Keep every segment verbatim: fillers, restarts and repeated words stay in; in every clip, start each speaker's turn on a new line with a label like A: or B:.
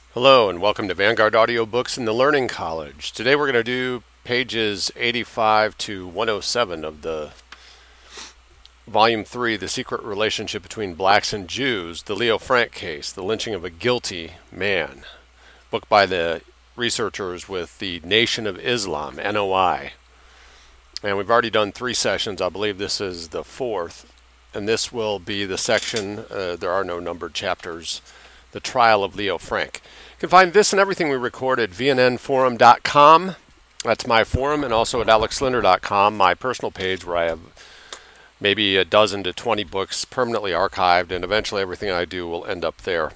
A: Hello and welcome to Vanguard Audiobooks in the Learning College. Today we're going to do pages eighty-five to one oh seven of the Volume three, The Secret Relationship Between Blacks and Jews, the Leo Frank Case, the lynching of a guilty man. Book by the researchers with the Nation of Islam, N O I. And we've already done three sessions. I believe this is the fourth. And this will be the section, uh, there are no numbered chapters, The Trial of Leo Frank. You can find this and everything we record at v n n forum dot com. That's my forum, and also at alex linder dot com, my personal page where I have maybe a dozen to twenty books permanently archived, and eventually everything I do will end up there.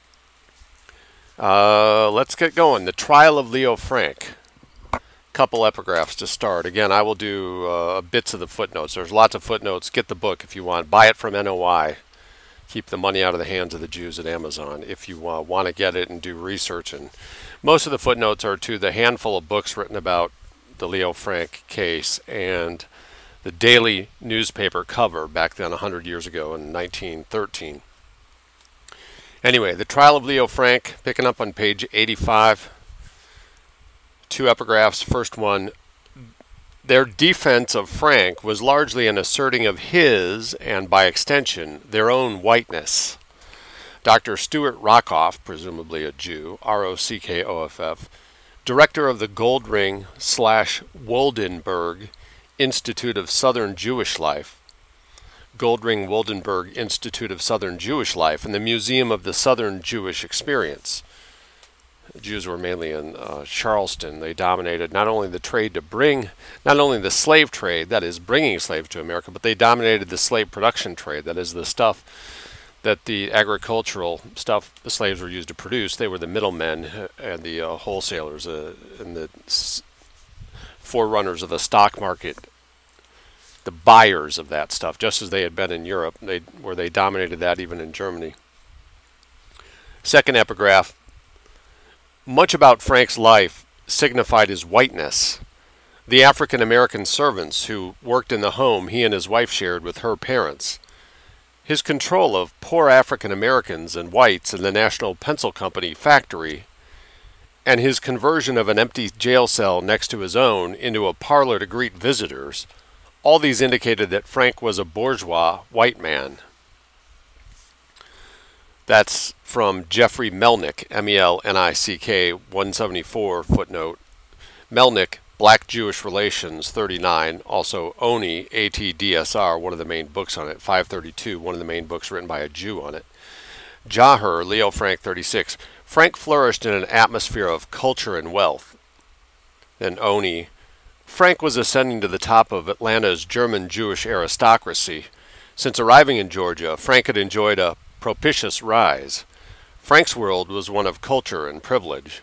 A: Uh, let's get going. The Trial of Leo Frank. Couple epigraphs to start. Again, I will do uh, bits of the footnotes. There's lots of footnotes. Get the book if you want. Buy it from N O I. Keep the money out of the hands of the Jews at Amazon if you uh, want to get it and do research. And most of the footnotes are to the handful of books written about the Leo Frank case and the daily newspaper cover back then one hundred years ago in nineteen thirteen. Anyway, the trial of Leo Frank, picking up on page eighty-five. Two epigraphs. First one. Their defense of Frank was largely an asserting of his, and by extension, their own whiteness. Doctor Stuart Rockoff, presumably a Jew, R O C K O F F, director of the Goldring slash Woldenberg Institute of Southern Jewish Life, Goldring Woldenberg Institute of Southern Jewish Life, and the Museum of the Southern Jewish Experience. The Jews were mainly in uh, Charleston. They dominated not only the trade to bring, not only the slave trade, that is bringing slaves to America, but they dominated the slave production trade, that is the stuff that the agricultural stuff the slaves were used to produce. They were the middlemen and the uh, wholesalers uh, and the s- forerunners of the stock market, the buyers of that stuff, just as they had been in Europe, they, where they dominated that even in Germany. Second epigraph. Much about Frank's life signified his whiteness. The African American servants who worked in the home he and his wife shared with her parents. His control of poor African Americans and whites in the National Pencil Company factory, and his conversion of an empty jail cell next to his own into a parlor to greet visitors, all these indicated that Frank was a bourgeois white man. That's from Jeffrey Melnick, M E L N I C K, one seventy-four, footnote. Melnick, Black Jewish Relations, thirty-nine. Also, Oni, A T D S R, one of the main books on it, five thirty-two, one of the main books written by a Jew on it. Jaher, Leo Frank, thirty-six. Frank flourished in an atmosphere of culture and wealth. Then Oni. Frank was ascending to the top of Atlanta's German Jewish aristocracy. Since arriving in Georgia, Frank had enjoyed a propitious rise. Frank's world was one of culture and privilege.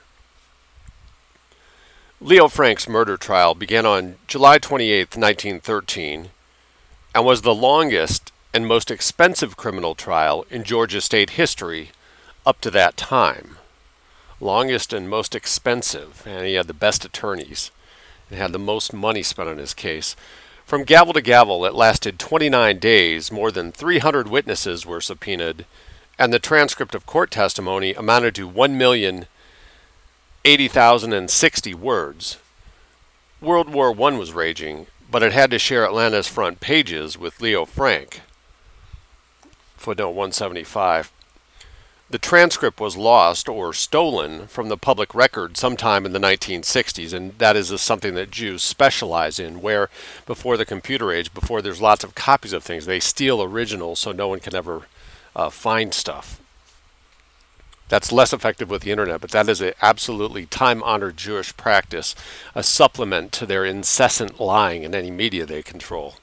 A: Leo Frank's murder trial began on July twenty-eighth, nineteen thirteen, and was the longest and most expensive criminal trial in Georgia state history up to that time. Longest and most expensive, and he had the best attorneys and had the most money spent on his case. From gavel to gavel, it lasted twenty-nine days, more than three hundred witnesses were subpoenaed, and the transcript of court testimony amounted to one million eighty thousand sixty words. World War One was raging, but it had to share Atlanta's front pages with Leo Frank. Footnote one seventy-five. The transcript was lost or stolen from the public record sometime in the nineteen sixties, and that is something that Jews specialize in, where before the computer age, before there's lots of copies of things, they steal originals so no one can ever uh, find stuff. That's less effective with the internet, but that is an absolutely time-honored Jewish practice, a supplement to their incessant lying in any media they control.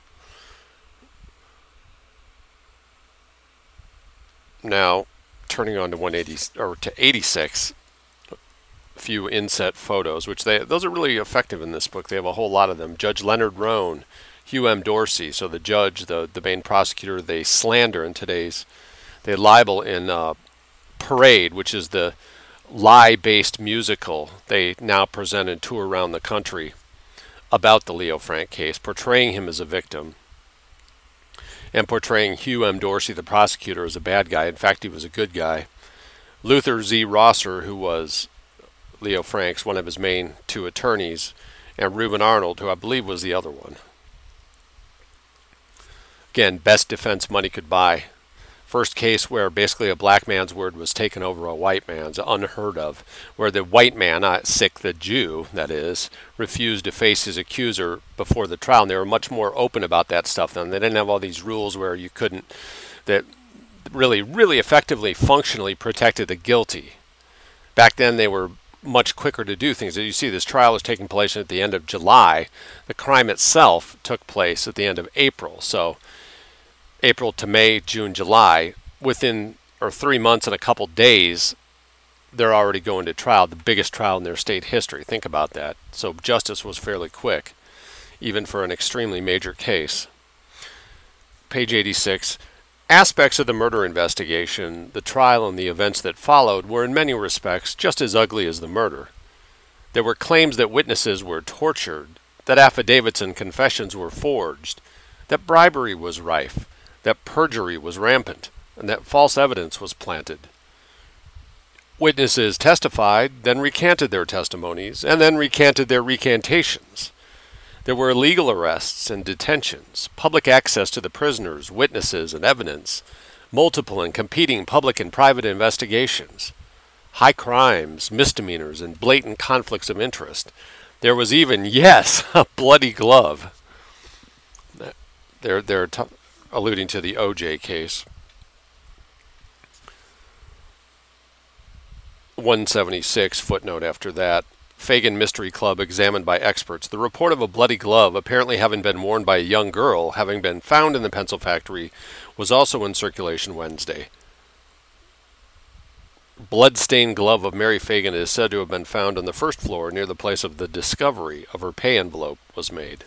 A: Now, turning on to one eighty or to eighty-six, a few inset photos, which they those are really effective in this book. They have a whole lot of them. Judge Leonard Roan, Hugh M. Dorsey, so the judge, the the main prosecutor, they slander in today's, they libel in uh, Parade, which is the lie-based musical they now present and tour around the country about the Leo Frank case, portraying him as a victim. And portraying Hugh M. Dorsey, the prosecutor, as a bad guy. In fact, he was a good guy. Luther Z. Rosser, who was Leo Frank's one of his main two attorneys, and Reuben Arnold, who I believe was the other one. Again, best defense money could buy. First case where basically a black man's word was taken over a white man's, unheard of, where the white man, uh, sick the Jew, that is, refused to face his accuser before the trial. And they were much more open about that stuff then. They didn't have all these rules where you couldn't, that really, really effectively, functionally protected the guilty. Back then they were much quicker to do things. As you see, this trial was taking place at the end of July. The crime itself took place at the end of April. So April to May, June, July, within or three months and a couple days, they're already going to trial, the biggest trial in their state history. Think about that. So justice was fairly quick, even for an extremely major case. Page eighty-six. Aspects of the murder investigation, the trial, and the events that followed were in many respects just as ugly as the murder. There were claims that witnesses were tortured, that affidavits and confessions were forged, that bribery was rife, that perjury was rampant, and that false evidence was planted. Witnesses testified, then recanted their testimonies, and then recanted their recantations. There were illegal arrests and detentions, public access to the prisoners, witnesses, and evidence, multiple and competing public and private investigations, high crimes, misdemeanors, and blatant conflicts of interest. There was even, yes, a bloody glove. They're, they're t- alluding to the O J case. one seventy-six, footnote after that. Fagan Mystery Club examined by experts. The report of a bloody glove apparently having been worn by a young girl having been found in the pencil factory was also in circulation Wednesday. Blood-stained glove of Mary Fagan is said to have been found on the first floor near the place of the discovery of her pay envelope was made.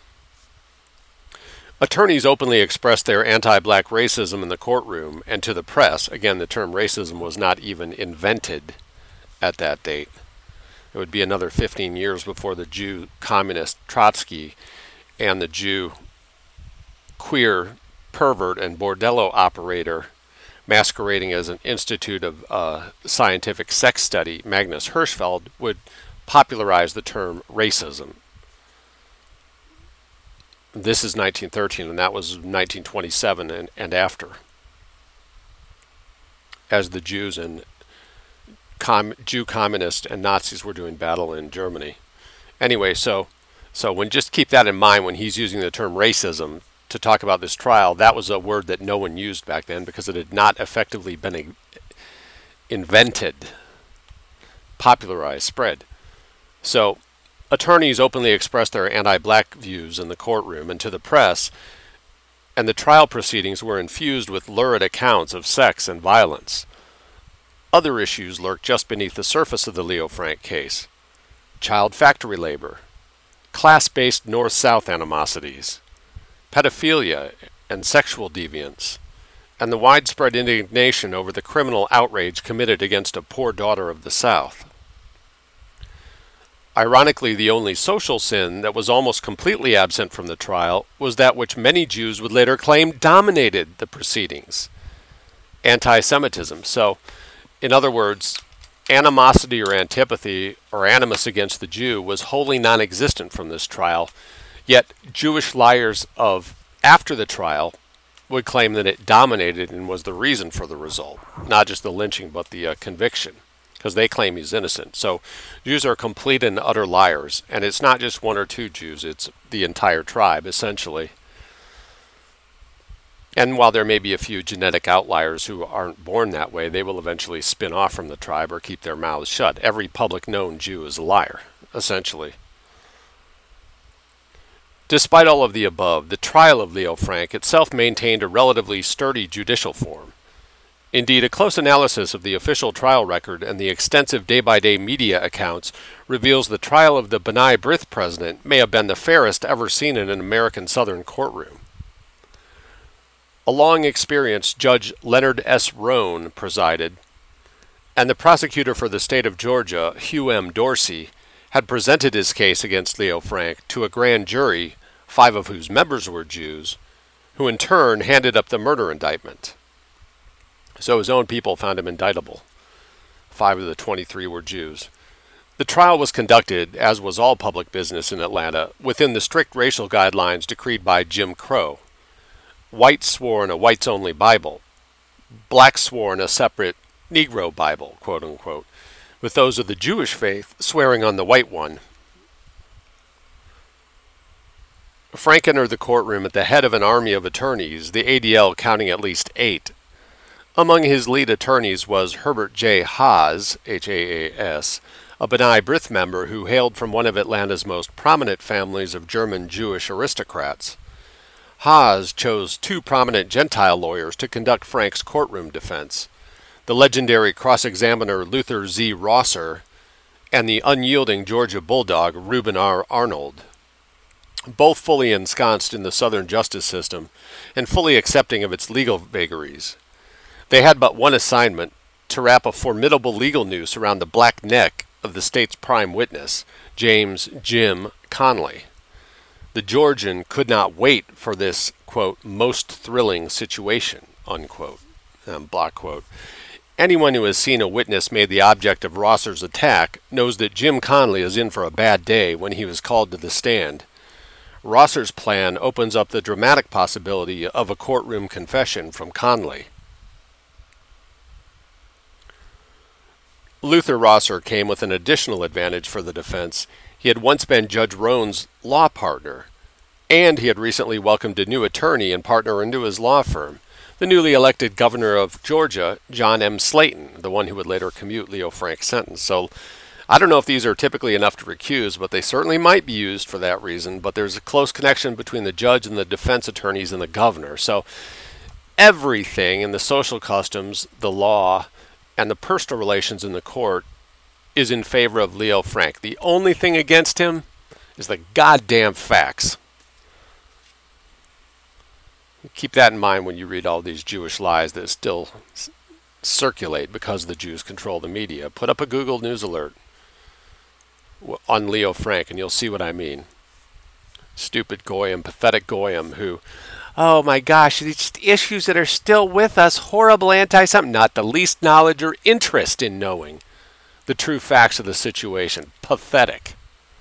A: Attorneys openly expressed their anti-black racism in the courtroom and to the press. Again, the term racism was not even invented at that date. It would be another fifteen years before the Jew communist Trotsky and the Jew queer pervert and bordello operator masquerading as an institute of uh, scientific sex study, Magnus Hirschfeld, would popularize the term racism. This is nineteen thirteen, and that was nineteen twenty-seven and, and after, as the Jews and Com- Jew communists and Nazis were doing battle in Germany. Anyway, so so when just keep that in mind when he's using the term racism to talk about this trial. That was a word that no one used back then because it had not effectively been a- invented, popularized, spread. So attorneys openly expressed their anti-black views in the courtroom and to the press, and the trial proceedings were infused with lurid accounts of sex and violence. Other issues lurked just beneath the surface of the Leo Frank case. Child factory labor, class-based north-south animosities, pedophilia and sexual deviance, and the widespread indignation over the criminal outrage committed against a poor daughter of the South. Ironically, the only social sin that was almost completely absent from the trial was that which many Jews would later claim dominated the proceedings: anti-Semitism. So, in other words, animosity or antipathy or animus against the Jew was wholly non-existent from this trial, yet Jewish liars of after the trial would claim that it dominated and was the reason for the result, not just the lynching but the uh, conviction, because they claim he's innocent. So Jews are complete and utter liars, and it's not just one or two Jews, it's the entire tribe, essentially. And while there may be a few genetic outliers who aren't born that way, they will eventually spin off from the tribe or keep their mouths shut. Every public known Jew is a liar, essentially. Despite all of the above, the trial of Leo Frank itself maintained a relatively sturdy judicial form. Indeed, a close analysis of the official trial record and the extensive day-by-day media accounts reveals the trial of the B'nai B'rith president may have been the fairest ever seen in an American Southern courtroom. A long-experienced Judge Leonard S. Roan presided, and the prosecutor for the state of Georgia, Hugh M. Dorsey, had presented his case against Leo Frank to a grand jury, five of whose members were Jews, who in turn handed up the murder indictment. So his own people found him indictable. Five of the twenty-three were Jews. The trial was conducted, as was all public business in Atlanta, within the strict racial guidelines decreed by Jim Crow. Whites swore in a whites-only Bible. Blacks swore in a separate Negro Bible, quote unquote, with those of the Jewish faith swearing on the white one. Frank entered the courtroom at the head of an army of attorneys, the A D L counting at least eight. Among his lead attorneys was Herbert J. Haas, H A A S, a B'nai B'rith member who hailed from one of Atlanta's most prominent families of German Jewish aristocrats. Haas chose two prominent Gentile lawyers to conduct Frank's courtroom defense, the legendary cross-examiner Luther Z. Rosser and the unyielding Georgia bulldog Reuben R. Arnold, both fully ensconced in the Southern justice system and fully accepting of its legal vagaries. They had but one assignment: to wrap a formidable legal noose around the black neck of the state's prime witness, James Jim Conley. The Georgian could not wait for this, quote, most thrilling situation, unquote, um, block quote. Anyone who has seen a witness made the object of Rosser's attack knows that Jim Conley is in for a bad day when he was called to the stand. Rosser's plan opens up the dramatic possibility of a courtroom confession from Conley. Luther Rosser came with an additional advantage for the defense. He had once been Judge Roan's law partner, and he had recently welcomed a new attorney and partner into his law firm, the newly elected governor of Georgia, John M. Slayton, the one who would later commute Leo Frank's sentence. So I don't know if these are typically enough to recuse, but they certainly might be used for that reason. But there's a close connection between the judge and the defense attorneys and the governor. So everything in the social customs, the law, and the personal relations in the court is in favor of Leo Frank. The only thing against him is the goddamn facts. Keep that in mind when you read all these Jewish lies that still s- circulate because the Jews control the media. Put up a Google News alert on Leo Frank and you'll see what I mean. Stupid goyim, pathetic goyim who, oh my gosh, these issues that are still with us, horrible anti-something, not the least knowledge or interest in knowing the true facts of the situation. Pathetic.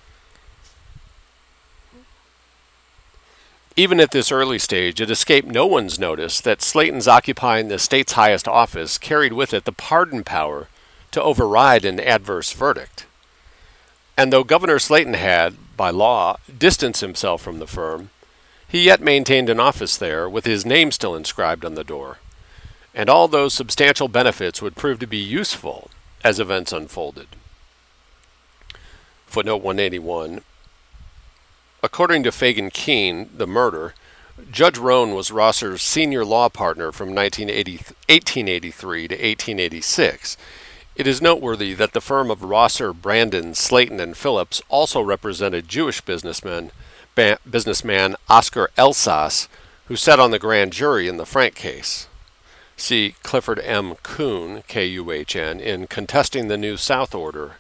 A: Even at this early stage, it escaped no one's notice that Slayton's occupying the state's highest office carried with it the pardon power to override an adverse verdict. And though Governor Slayton had, by law, distanced himself from the firm, he yet maintained an office there with his name still inscribed on the door. And all those substantial benefits would prove to be useful as events unfolded. Footnote one eighty-one. According to Fagan Keene, the murder, Judge Roan was Rosser's senior law partner from eighteen eighty-three to eighteen eighty-six. It is noteworthy that the firm of Rosser, Brandon, Slayton, and Phillips also represented Jewish businessmen, ba- businessman Oscar Elsas, who sat on the grand jury in the Frank case. See Clifford M. Kuhn, K U H N, in Contesting the New South Order.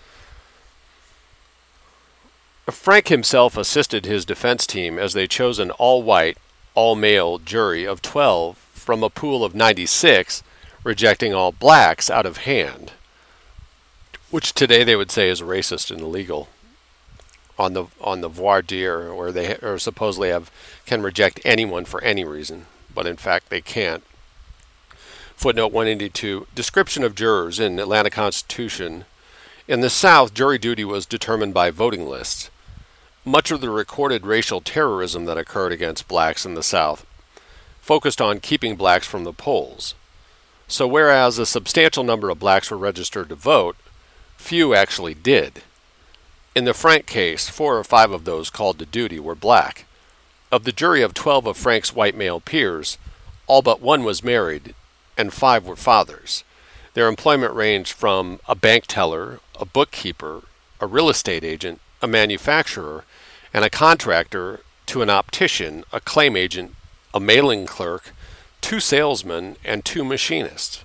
A: Frank himself assisted his defense team as they chose an all-white, all-male jury of twelve from a pool of ninety-six, rejecting all blacks out of hand, which today they would say is racist and illegal. On the on the voir dire, where they or supposedly have can reject anyone for any reason, but in fact they can't. Footnote one eighty-two, description of jurors in Atlanta Constitution. In the South, jury duty was determined by voting lists. Much of the recorded racial terrorism that occurred against blacks in the South focused on keeping blacks from the polls. So whereas a substantial number of blacks were registered to vote, few actually did. In the Frank case, four or five of those called to duty were black. Of the jury of twelve of Frank's white male peers, all but one was married, and five were fathers. Their employment ranged from a bank teller, a bookkeeper, a real estate agent, a manufacturer, and a contractor to an optician, a claim agent, a mailing clerk, two salesmen, and two machinists.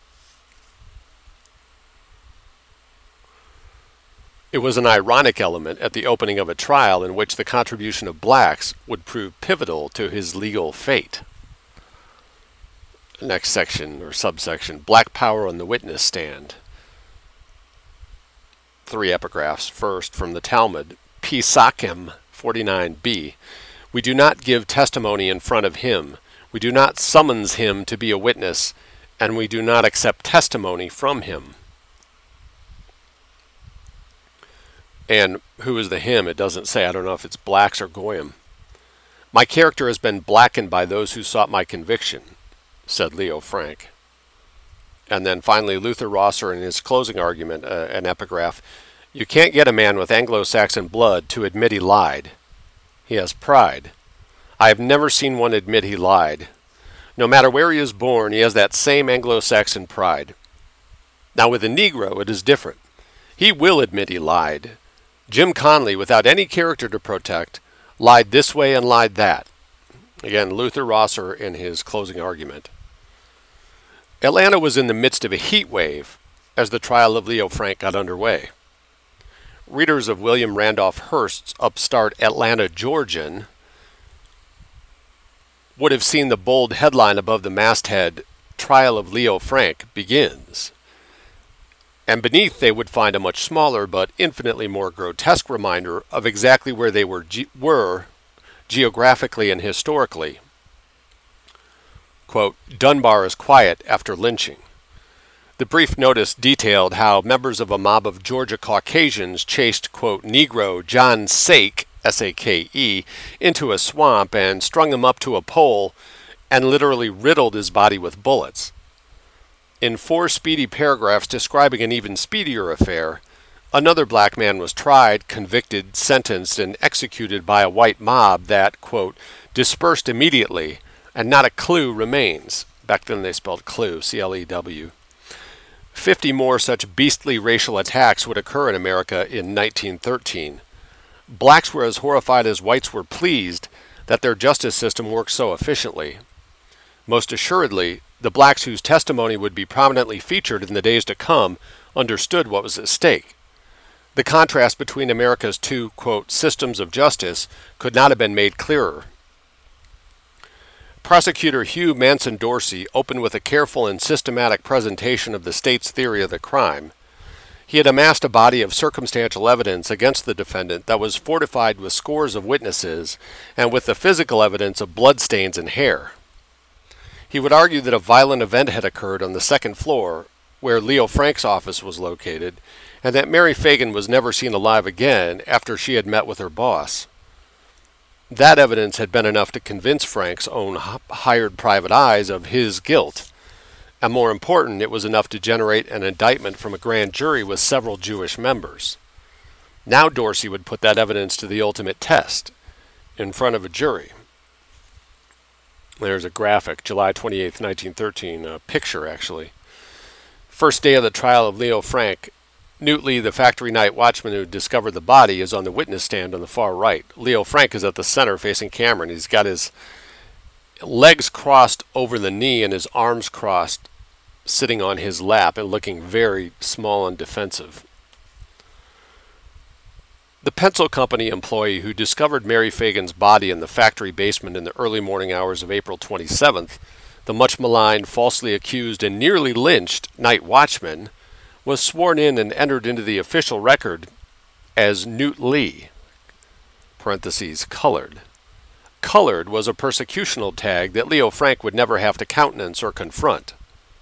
A: It was an ironic element at the opening of a trial in which the contribution of blacks would prove pivotal to his legal fate. Next section, or subsection, Black Power on the Witness Stand. three epigraphs. First, from the Talmud, Pesachim forty-nine b. We do not give testimony in front of him. We do not summons him to be a witness, and we do not accept testimony from him. And who is the him? It doesn't say. I don't know if it's blacks or goyim. My character has been blackened by those who sought my conviction, said Leo Frank. And then finally, Luther Rosser in his closing argument, uh, an epigraph, you can't get a man with Anglo-Saxon blood to admit he lied. He has pride. I have never seen one admit he lied. No matter where he is born, he has that same Anglo-Saxon pride. Now with a Negro, it is different. He will admit he lied. Jim Conley, without any character to protect, lied this way and lied that. Again, Luther Rosser in his closing argument. Atlanta was in the midst of a heat wave as the trial of Leo Frank got underway. Readers of William Randolph Hearst's upstart Atlanta Georgian would have seen the bold headline above the masthead, Trial of Leo Frank begins. And beneath they would find a much smaller but infinitely more grotesque reminder of exactly where they were, ge- were geographically and historically. Quote, Dunbar is quiet after lynching. The brief notice detailed how members of a mob of Georgia Caucasians chased, quote, Negro John Sake, S A K E, into a swamp and strung him up to a pole and literally riddled his body with bullets. In four speedy paragraphs describing an even speedier affair, another black man was tried, convicted, sentenced, and executed by a white mob that, quote, dispersed immediately, and not a clue remains. Back then they spelled clue, C L E W. Fifty more such beastly racial attacks would occur in America in nineteen thirteen. Blacks were as horrified as whites were pleased that their justice system worked so efficiently. Most assuredly, the blacks whose testimony would be prominently featured in the days to come understood what was at stake. The contrast between America's two, quote, systems of justice could not have been made clearer. Prosecutor Hugh Manson Dorsey opened with a careful and systematic presentation of the state's theory of the crime. He had amassed a body of circumstantial evidence against the defendant that was fortified with scores of witnesses and with the physical evidence of bloodstains and hair. He would argue that a violent event had occurred on the second floor, where Leo Frank's office was located, and that Mary Fagan was never seen alive again after she had met with her boss. That evidence had been enough to convince Frank's own hired private eyes of his guilt. And more important, it was enough to generate an indictment from a grand jury with several Jewish members. Now Dorsey would put that evidence to the ultimate test, in front of a jury. There's a graphic, July twenty-eighth, nineteen thirteen, a picture actually. First day of the trial of Leo Frank. Newt Lee, the factory night watchman who discovered the body, is on the witness stand on the far right. Leo Frank is at the center facing camera, and he's got his legs crossed over the knee and his arms crossed, sitting on his lap and looking very small and defensive. The pencil company employee who discovered Mary Fagan's body in the factory basement in the early morning hours of April twenty-seventh, the much maligned, falsely accused, and nearly lynched night watchman, was sworn in and entered into the official record as Newt Lee, parentheses, colored. Colored was a persecutional tag that Leo Frank would never have to countenance or confront.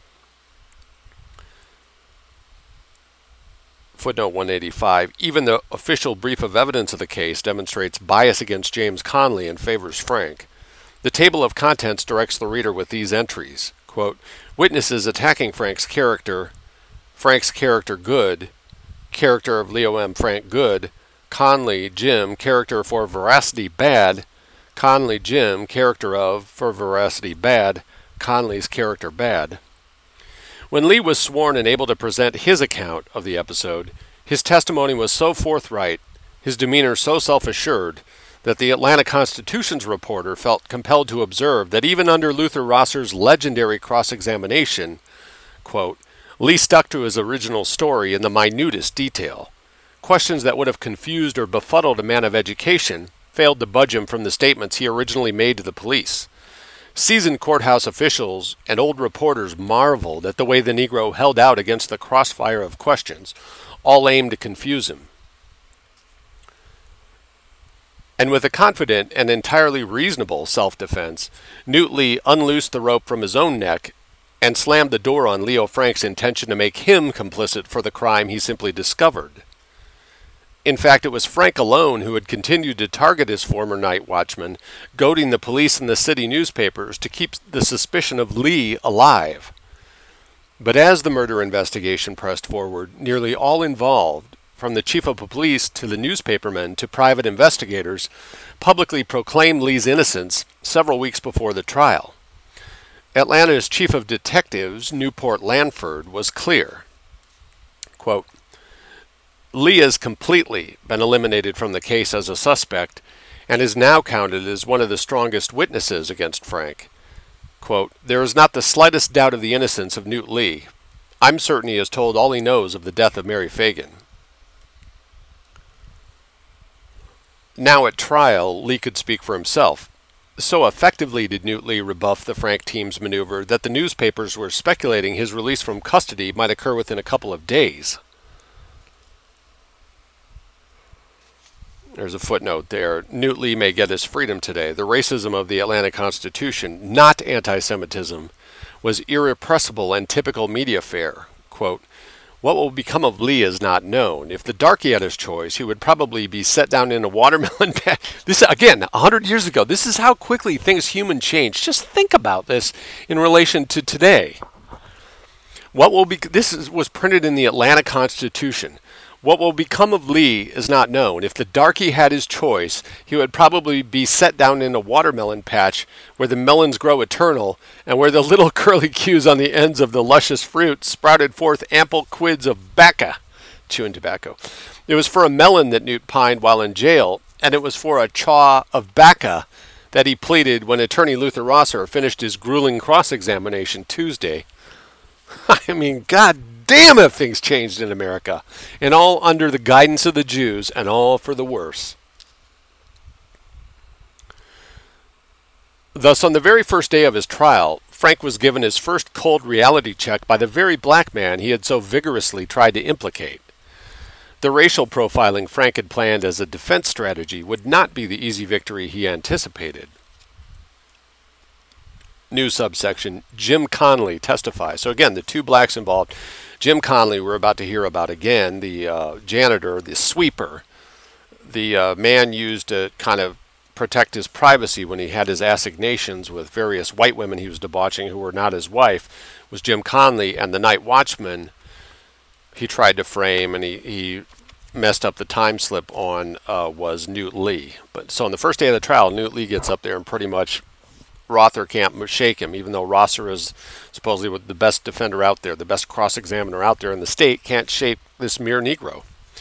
A: Footnote one eighty-five, even the official brief of evidence of the case demonstrates bias against James Conley and favors Frank. The table of contents directs the reader with these entries. Quote, witnesses attacking Frank's character, Frank's character good, character of Leo M. Frank good, Conley, Jim, character for veracity bad, Conley, Jim, character of, for veracity bad, Conley's character bad. When Lee was sworn and able to present his account of the episode, his testimony was so forthright, his demeanor so self-assured, that the Atlanta Constitution's reporter felt compelled to observe that even under Luther Rosser's legendary cross-examination, quote, Lee stuck to his original story in the minutest detail. Questions that would have confused or befuddled a man of education failed to budge him from the statements he originally made to the police. Seasoned courthouse officials and old reporters marveled at the way the Negro held out against the crossfire of questions, all aimed to confuse him. And with a confident and entirely reasonable self-defense, Newt Lee unloosed the rope from his own neck and slammed the door on Leo Frank's intention to make him complicit for the crime he simply discovered. In fact, it was Frank alone who had continued to target his former night watchman, goading the police and the city newspapers to keep the suspicion of Lee alive. But as the murder investigation pressed forward, nearly all involved, from the chief of police to the newspapermen to private investigators, publicly proclaimed Lee's innocence several weeks before the trial. Atlanta's chief of detectives, Newport Lanford, was clear. Quote, Lee has completely been eliminated from the case as a suspect and is now counted as one of the strongest witnesses against Frank. Quote, there is not the slightest doubt of the innocence of Newt Lee. I'm certain he has told all he knows of the death of Mary Fagan. Now at trial, Lee could speak for himself. So effectively did Newt Lee rebuff the Frank team's maneuver that the newspapers were speculating his release from custody might occur within a couple of days. There's a footnote there. Newt Lee may get his freedom today. The racism of the Atlanta Constitution, not anti-Semitism, was irrepressible and typical media fare. Quote, what will become of Lee is not known. If the darky had his choice, he would probably be set down in a watermelon patch. This, again, a hundred years ago. This is how quickly things human change. Just think about this in relation to today. What will be? This is, was printed in the Atlanta Constitution. What will become of Lee is not known. If the darky had his choice, he would probably be set down in a watermelon patch where the melons grow eternal and where the little curly cues on the ends of the luscious fruit sprouted forth ample quids of bacca, chewing tobacco. It was for a melon that Newt pined while in jail, and it was for a chaw of bacca that he pleaded when attorney Luther Rosser finished his grueling cross-examination Tuesday. I mean, God damn if things changed in America, and all under the guidance of the Jews, and all for the worse. Thus, on the very first day of his trial, Frank was given his first cold reality check by the very black man he had so vigorously tried to implicate. The racial profiling Frank had planned as a defense strategy would not be the easy victory he anticipated. New subsection, Jim Conley testifies. So again, the two blacks involved, Jim Conley, we're about to hear about again, the uh, janitor, the sweeper, the uh, man used to kind of protect his privacy when he had his assignations with various white women he was debauching who were not his wife, was Jim Conley, and the night watchman he tried to frame and he, he messed up the time slip on uh, was Newt Lee. But so on the first day of the trial, Newt Lee gets up there and pretty much Rother can't shake him, even though Rosser is supposedly the best defender out there, the best cross-examiner out there in the state, can't shake this mere Negro.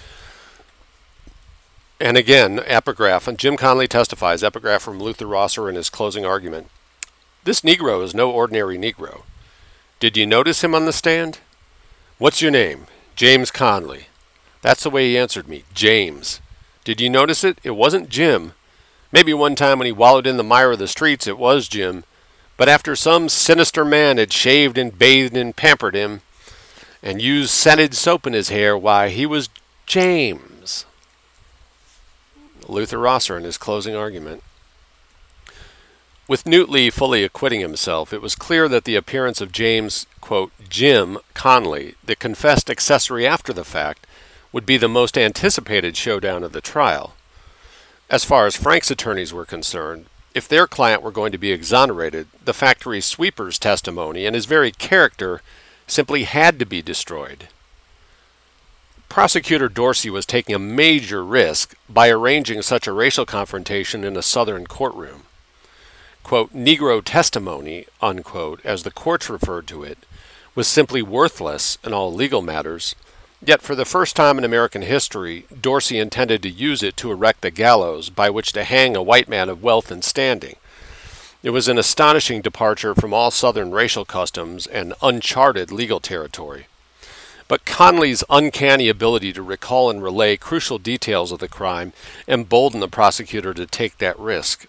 A: And again, epigraph, and Jim Conley testifies, epigraph from Luther Rosser in his closing argument. This Negro is no ordinary Negro. Did you notice him on the stand? What's your name? James Conley. That's the way he answered me, James. Did you notice it? It wasn't Jim. Maybe one time when he wallowed in the mire of the streets, it was Jim. But after some sinister man had shaved and bathed and pampered him, and used scented soap in his hair, why, he was James. Luther Rosser in his closing argument. With Newt Lee fully acquitting himself, it was clear that the appearance of James, quote, Jim Conley, the confessed accessory after the fact, would be the most anticipated showdown of the trial. As far as Frank's attorneys were concerned, if their client were going to be exonerated, the factory sweeper's testimony and his very character simply had to be destroyed. Prosecutor Dorsey was taking a major risk by arranging such a racial confrontation in a Southern courtroom. Quote, Negro testimony, unquote, as the courts referred to it, was simply worthless in all legal matters. Yet for the first time in American history, Dorsey intended to use it to erect the gallows by which to hang a white man of wealth and standing. It was an astonishing departure from all Southern racial customs and uncharted legal territory. But Conley's uncanny ability to recall and relay crucial details of the crime emboldened the prosecutor to take that risk.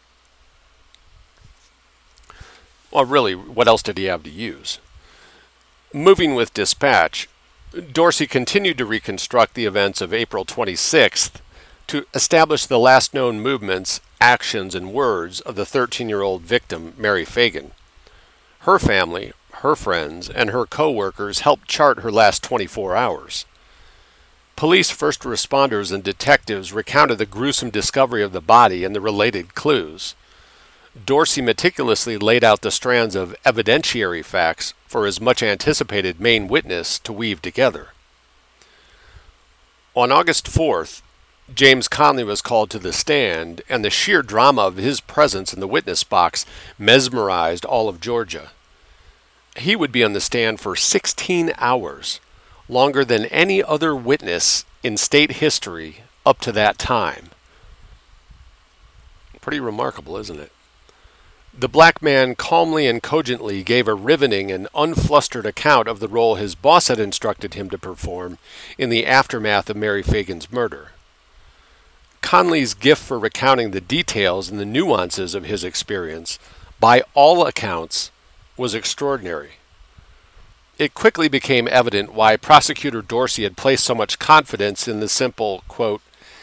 A: Well, really, what else did he have to use? Moving with dispatch, Dorsey continued to reconstruct the events of April twenty-sixth to establish the last known movements, actions, and words of the thirteen-year-old victim, Mary Fagan. Her family, her friends, and her co-workers helped chart her last twenty-four hours. Police, first responders, and detectives recounted the gruesome discovery of the body and the related clues. Dorsey meticulously laid out the strands of evidentiary facts for his much-anticipated main witness to weave together. On August fourth, James Conley was called to the stand, and the sheer drama of his presence in the witness box mesmerized all of Georgia. He would be on the stand for sixteen hours, longer than any other witness in state history up to that time. Pretty remarkable, isn't it? The black man calmly and cogently gave a riveting and unflustered account of the role his boss had instructed him to perform in the aftermath of Mary Fagan's murder. Conley's gift for recounting the details and the nuances of his experience, by all accounts, was extraordinary. It quickly became evident why Prosecutor Dorsey had placed so much confidence in the simple, quote,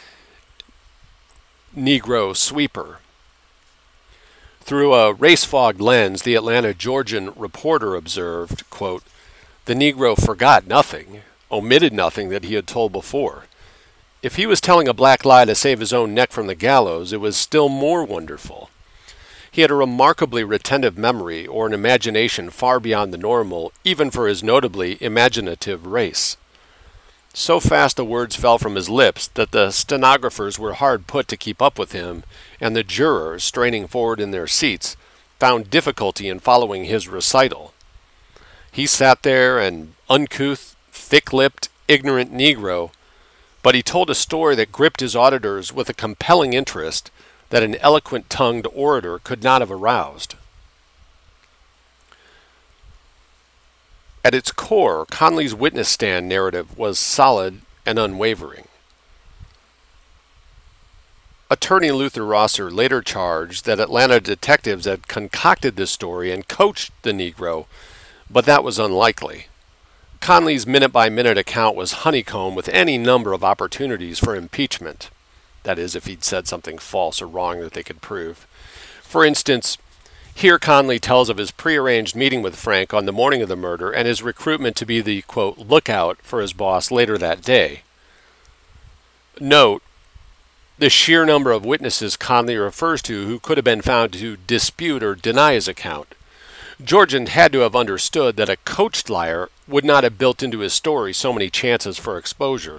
A: Negro sweeper. Through a race-fogged lens, the Atlanta Georgian reporter observed, quote, the Negro forgot nothing, omitted nothing that he had told before. If he was telling a black lie to save his own neck from the gallows, it was still more wonderful. He had a remarkably retentive memory, or an imagination far beyond the normal, even for his notably imaginative race. So fast the words fell from his lips that the stenographers were hard put to keep up with him, and the jurors, straining forward in their seats, found difficulty in following his recital. He sat there, an uncouth, thick-lipped, ignorant Negro, but he told a story that gripped his auditors with a compelling interest that an eloquent-tongued orator could not have aroused. At its core, Conley's witness stand narrative was solid and unwavering. Attorney Luther Rosser later charged that Atlanta detectives had concocted this story and coached the Negro, but that was unlikely. Conley's minute-by-minute account was honeycombed with any number of opportunities for impeachment. That is, if he'd said something false or wrong that they could prove. For instance, here Conley tells of his prearranged meeting with Frank on the morning of the murder and his recruitment to be the, quote, lookout for his boss later that day. Note the sheer number of witnesses Conley refers to who could have been found to dispute or deny his account. Georgian had to have understood that a coached liar would not have built into his story so many chances for exposure.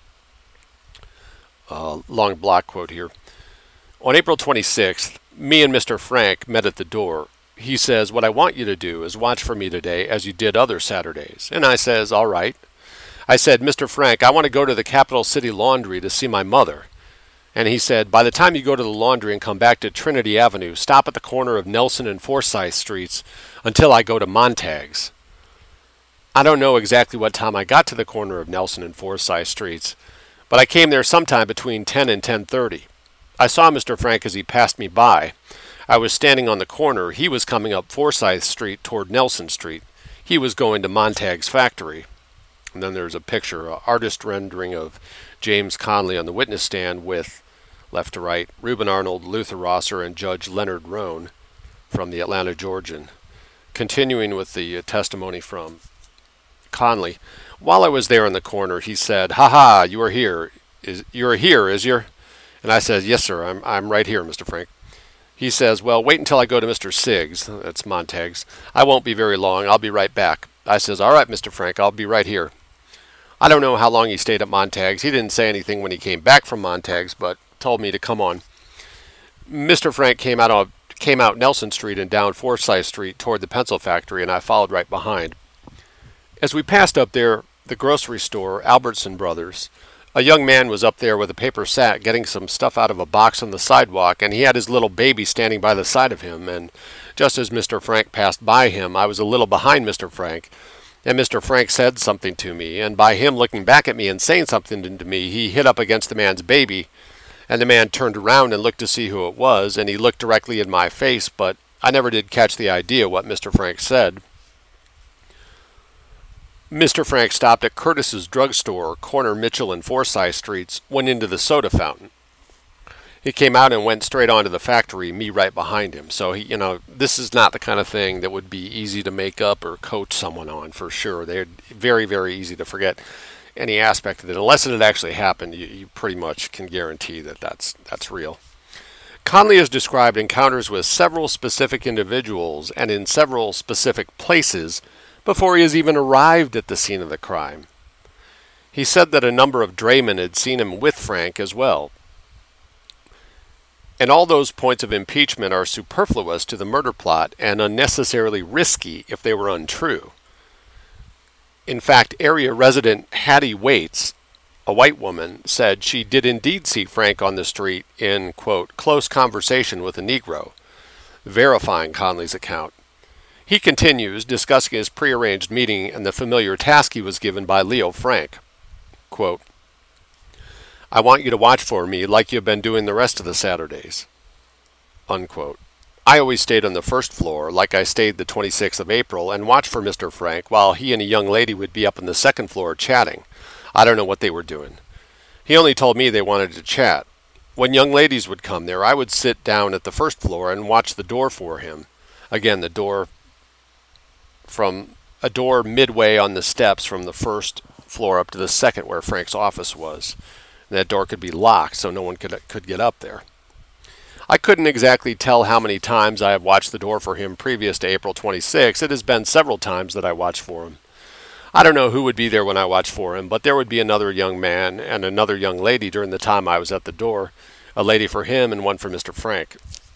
A: Uh, long block quote here. On April twenty-sixth, me and Mister Frank met at the door. He says, what I want you to do is watch for me today as you did other Saturdays. And I says, all right. I said, Mister Frank, I want to go to the Capital City Laundry to see my mother. And he said, by the time you go to the laundry and come back to Trinity Avenue, stop at the corner of Nelson and Forsyth Streets until I go to Montag's. I don't know exactly what time I got to the corner of Nelson and Forsyth Streets, but I came there sometime between ten and ten thirty. I saw Mister Frank as he passed me by. I was standing on the corner. He was coming up Forsyth Street toward Nelson Street. He was going to Montag's factory. And then there's a picture, an artist rendering of James Conley on the witness stand with, left to right, Reuben Arnold, Luther Rosser, and Judge Leonard Roan from the Atlanta Georgian. Continuing with the uh, testimony from Conley. While I was there in the corner, he said, ha ha, you are here. Is, you are here, is you? And I said, yes, sir, I'm, I'm right here, Mister Frank. He says, well, wait until I go to Mister Siggs, that's Montag's. I won't be very long, I'll be right back. I says, all right, Mister Frank, I'll be right here. I don't know how long he stayed at Montag's. He didn't say anything when he came back from Montag's, but told me to come on. Mister Frank came out of, came out Nelson Street and down Forsyth Street toward the pencil factory, and I followed right behind. As we passed up there, the grocery store, Albertson Brothers, a young man was up there with a paper sack getting some stuff out of a box on the sidewalk, and he had his little baby standing by the side of him, and just as Mister Frank passed by him, I was a little behind Mister Frank, and Mister Frank said something to me, and by him looking back at me and saying something to me, he hit up against the man's baby, and the man turned around and looked to see who it was, and he looked directly in my face, but I never did catch the idea what Mister Frank said. Mister Frank stopped at Curtis's drugstore, corner Mitchell and Forsyth Streets, went into the soda fountain. He came out and went straight on to the factory, me right behind him. So, he, you know, this is not the kind of thing that would be easy to make up or coach someone on, for sure. They're very, very easy to forget any aspect of it. Unless it had actually happened, you, you pretty much can guarantee that that's, that's real. Conley has described encounters with several specific individuals and in several specific places before he has even arrived at the scene of the crime. He said that a number of draymen had seen him with Frank as well. And all those points of impeachment are superfluous to the murder plot and unnecessarily risky if they were untrue. In fact, area resident Hattie Waits, a white woman, said she did indeed see Frank on the street in, quote, close conversation with a Negro, verifying Conley's account. He continues, discussing his prearranged meeting and the familiar task he was given by Leo Frank. Quote, I want you to watch for me like you've been doing the rest of the Saturdays. Unquote. I always stayed on the first floor, like I stayed the twenty-sixth of April, and watched for Mister Frank while he and a young lady would be up on the second floor chatting. I don't know what they were doing. He only told me they wanted to chat. When young ladies would come there, I would sit down at the first floor and watch the door for him. Again, the door from a door midway on the steps from the first floor up to the second where Frank's office was. That door could be locked, so no one could could get up there. I couldn't exactly tell how many times I have watched the door for him previous to April twenty-sixth. It has been several times that I watched for him. I don't know who would be there when I watched for him, but there would be another young man and another young lady during the time I was at the door, a lady for him and one for Mister Frank.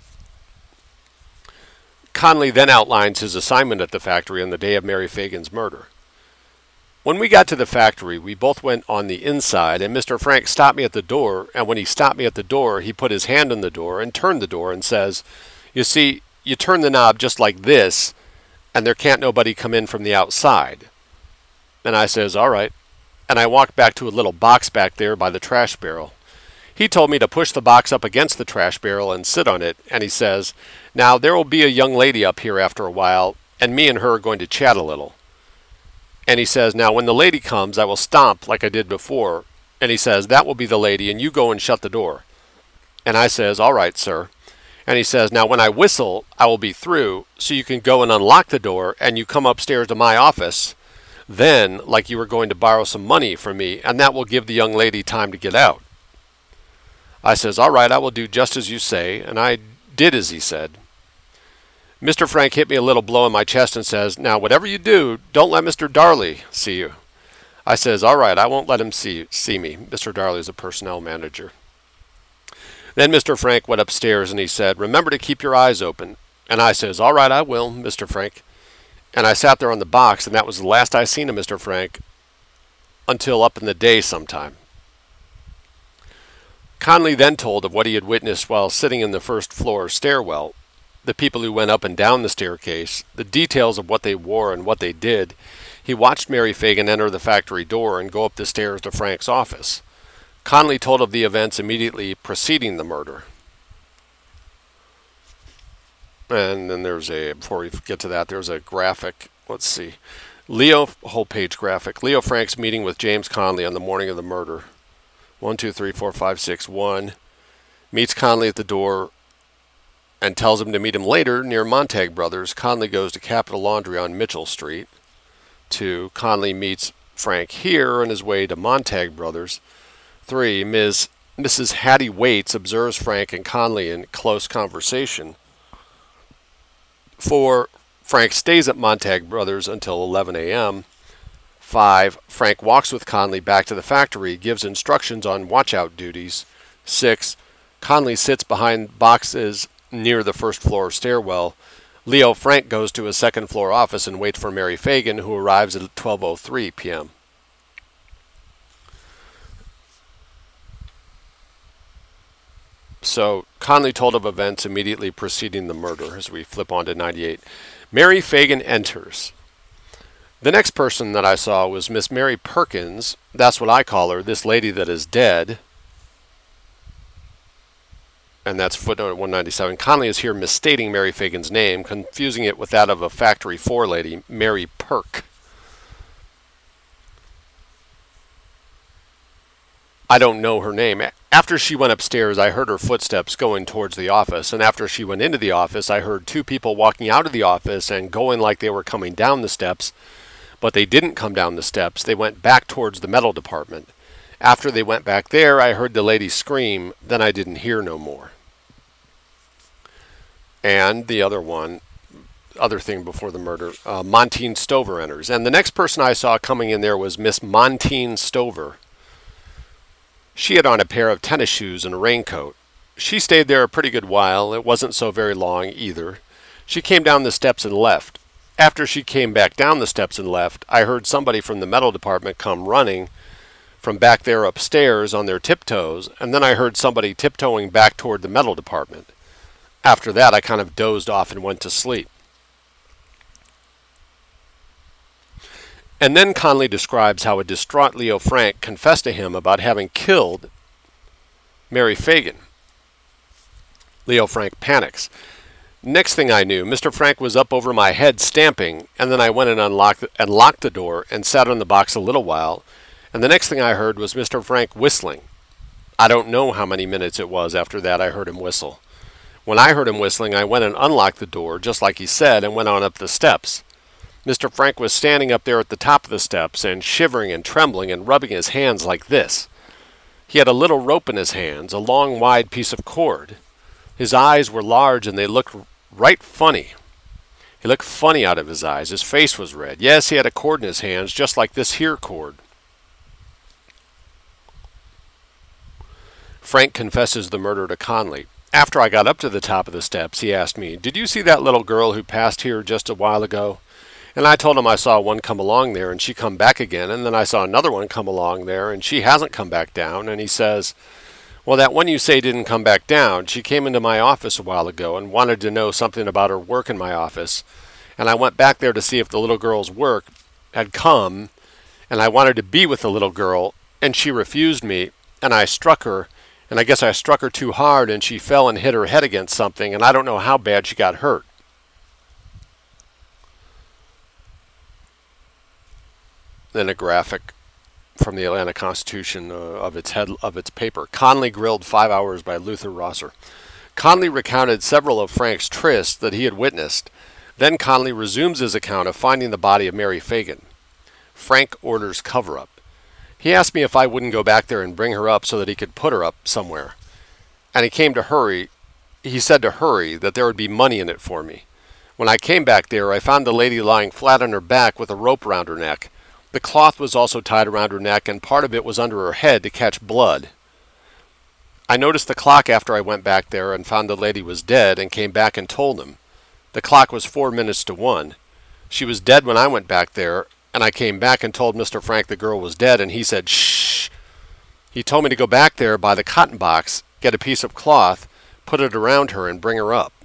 A: Conley then outlines his assignment at the factory on the day of Mary Fagan's murder. When we got to the factory, we both went on the inside, and Mister Frank stopped me at the door, and when he stopped me at the door, he put his hand on the door and turned the door and says, you see, you turn the knob just like this, and there can't nobody come in from the outside. And I says, all right. And I walked back to a little box back there by the trash barrel. He told me to push the box up against the trash barrel and sit on it, and he says, now there will be a young lady up here after a while, and me and her are going to chat a little. And he says, now when the lady comes, I will stomp like I did before. And he says, that will be the lady, and you go and shut the door. And I says, all right, sir. And he says, now when I whistle, I will be through, so you can go and unlock the door, and you come upstairs to my office, then, like you were going to borrow some money from me, and that will give the young lady time to get out. I says, all right, I will do just as you say, and I did as he said. Mister Frank hit me a little blow in my chest and says, now, whatever you do, don't let Mister Darley see you. I says, all right, I won't let him see see me. Mister Darley is a personnel manager. Then Mister Frank went upstairs and he said, remember to keep your eyes open. And I says, all right, I will, Mister Frank. And I sat there on the box, and that was the last I seen of Mister Frank until up in the day sometime. Conley then told of what he had witnessed while sitting in the first floor stairwell, the people who went up and down the staircase, the details of what they wore and what they did. He watched Mary Fagan enter the factory door and go up the stairs to Frank's office. Conley told of the events immediately preceding the murder. And then there's a, before we get to that, there's a graphic. Let's see. Leo, whole page graphic. Leo Frank's meeting with James Conley on the morning of the murder. One, two, three, four, five, six, one. Meets Conley at the door and tells him to meet him later near Montag Brothers. Conley goes to Capital Laundry on Mitchell Street. Two, Conley meets Frank here on his way to Montag Brothers. Three, Miz Missus Hattie Waits observes Frank and Conley in close conversation. Four, Frank stays at Montag Brothers until eleven a.m. Five, Frank walks with Conley back to the factory, gives instructions on watch-out duties. Six, Conley sits behind boxes near the first floor stairwell. Leo Frank goes to his second floor office and waits for Mary Fagan, who arrives at twelve oh three p.m. So Conley told of events immediately preceding the murder as we flip on to ninety-eight. Mary Fagan enters. The next person that I saw was Miss Mary Perkins. That's what I call her, this lady that is dead. And that's footnote one ninety-seven. Conley is here misstating Mary Fagan's name, confusing it with that of a factory four lady, Mary Perk. I don't know her name. After she went upstairs, I heard her footsteps going towards the office, and after she went into the office, I heard two people walking out of the office and going like they were coming down the steps, but they didn't come down the steps. They went back towards the metal department. After they went back there, I heard the lady scream, then I didn't hear no more. And the other one, other thing before the murder, uh, Montine Stover enters. And the next person I saw coming in there was Miss Montine Stover. She had on a pair of tennis shoes and a raincoat. She stayed there a pretty good while. It wasn't so very long either. She came down the steps and left. After she came back down the steps and left, I heard somebody from the metal department come running from back there upstairs on their tiptoes, and then I heard somebody tiptoeing back toward the metal department. After that, I kind of dozed off and went to sleep. And then Conley describes how a distraught Leo Frank confessed to him about having killed Mary Fagan. Leo Frank panics. Next thing I knew, Mister Frank was up over my head stamping, and then I went and unlocked and locked the door and sat on the box a little while, and the next thing I heard was Mister Frank whistling. I don't know how many minutes it was after that I heard him whistle. When I heard him whistling, I went and unlocked the door, just like he said, and went on up the steps. Mister Frank was standing up there at the top of the steps and shivering and trembling and rubbing his hands like this. He had a little rope in his hands, a long, wide piece of cord. His eyes were large and they looked right funny. He looked funny out of his eyes. His face was red. Yes, he had a cord in his hands, just like this here cord. Frank confesses the murder to Conley. After I got up to the top of the steps, he asked me, "Did you see that little girl who passed here just a while ago?" And I told him I saw one come along there and she come back again, and then I saw another one come along there and she hasn't come back down. And he says, "Well, that one you say didn't come back down, she came into my office a while ago and wanted to know something about her work in my office. And I went back there to see if the little girl's work had come, and I wanted to be with the little girl, and she refused me, and I struck her, and I guess I struck her too hard and she fell and hit her head against something, and I don't know how bad she got hurt." Then a graphic from the Atlanta Constitution uh, of its head of its paper. Conley grilled five hours by Luther Rosser. Conley recounted several of Frank's trysts that he had witnessed. Then Conley resumes his account of finding the body of Mary Fagan. Frank orders cover-up. He asked me if I wouldn't go back there and bring her up so that he could put her up somewhere. And he came to hurry. He said to hurry, that there would be money in it for me. When I came back there, I found the lady lying flat on her back with a rope around her neck. The cloth was also tied around her neck, and part of it was under her head to catch blood. I noticed the clock after I went back there and found the lady was dead, and came back and told them. The clock was four minutes to one. She was dead when I went back there, and I came back and told Mister Frank the girl was dead, and he said, "Shh." He told me to go back there by the cotton box, get a piece of cloth, put it around her, and bring her up.